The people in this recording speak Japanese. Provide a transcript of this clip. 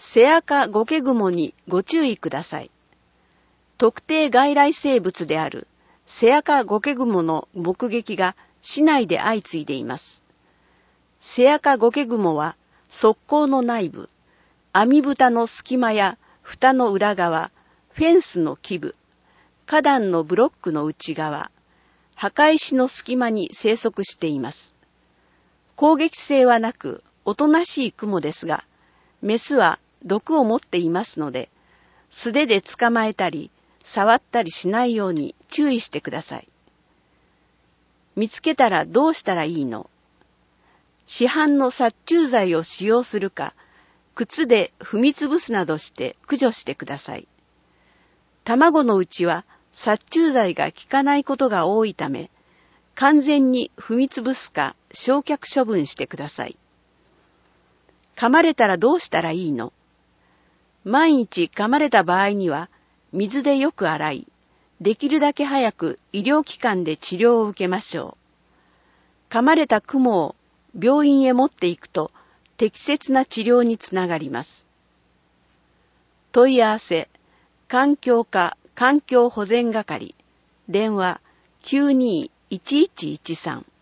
セアカゴケグモにご注意ください。特定外来生物であるセアカゴケグモの目撃が市内で相次いでいます。セアカゴケグモは側溝の内部、網蓋の隙間や蓋の裏側、フェンスの基部、花壇のブロックの内側、墓石の隙間に生息しています。攻撃性はなく、おとなしいクモですが、メスは毒を持っていますので、素手で捕まえたり、触ったりしないように注意してください。見つけたらどうしたらいいの？市販の殺虫剤を使用するか、靴で踏みつぶすなどして駆除してください。卵のうちは殺虫剤が効かないことが多いため、完全に踏みつぶすか焼却処分してください。噛まれたらどうしたらいいの？万一噛まれた場合には、水でよく洗い、できるだけ早く医療機関で治療を受けましょう。噛まれたクモを病院へ持っていくと、適切な治療につながります。問い合わせ、環境課環境保全係、電話 92-1113